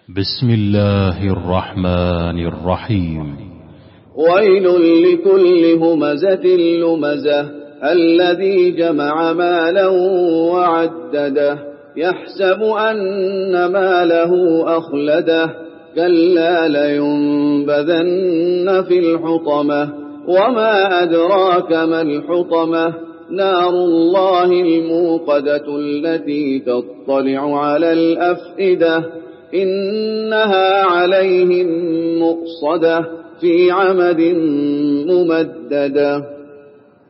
بسم الله الرحمن الرحيم. ويل لكل همزة لمزة الذي جمع مالا وعدده يحسب أن ماله أخلده كلا لينبذن في الحطمة وما أدراك ما الحطمة نار الله الموقدة التي تطلع على الأفئدة إنها عليهم مؤصدة في عمد ممددة.